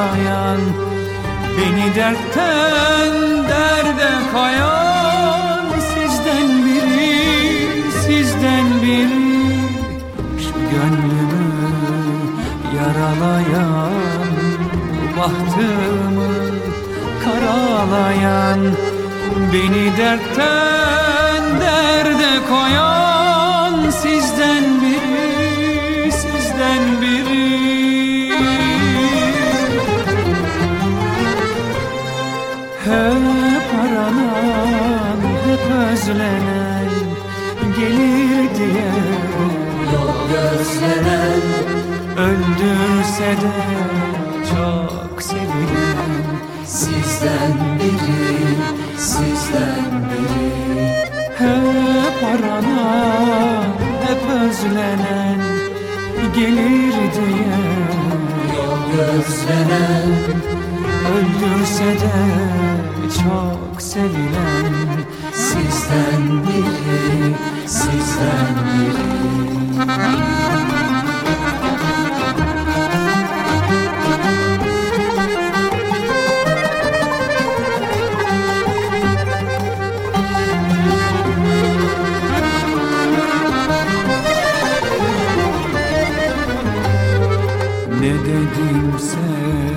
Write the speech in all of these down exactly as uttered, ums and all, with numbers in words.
karalayan, beni dertten derde koyan, sizden biri, sizden biri. Şu gönlümü yaralayan, bahtımı karalayan, beni dertten derde koyan, sizden biri, sizden biri. Hep aranan, hep özlenen, gelir diye yol gözlenen, öldürse de çok sevilen, sizden biri, sizden biri. hep aranan, hep özlenen, gelir diye Yol gözlenen, öldürse de çok sevilen, sizden biri, sizden biri. ne dedimse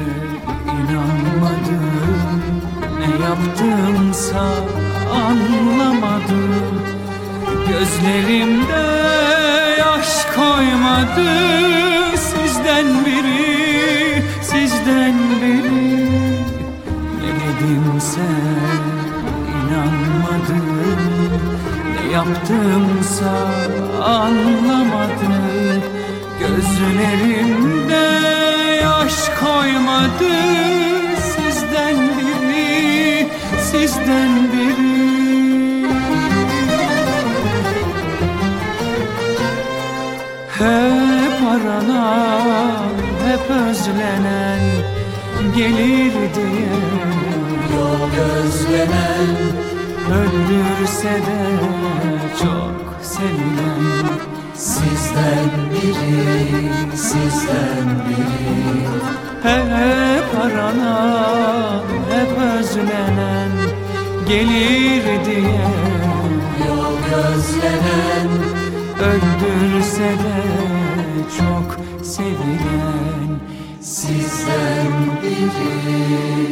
inanmadım, ne yaptımsa anlamadım. Gözlerimde yaş koymadı, sizden biri, sizden biri. Ne dedimse inanmadım, ne yaptımsa anlamadım. Gözlerimde yaş koymadı, sizden biri, sizden biri. Hep aranan, hep özlenen, gelir diye Yol gözlenen, öldürse de çok sevilen, sizden biri, sizden biri. hep aranan, hep özlenen, gelir diye Yol gözlenen, öldürse de çok sevilen, sizden biri.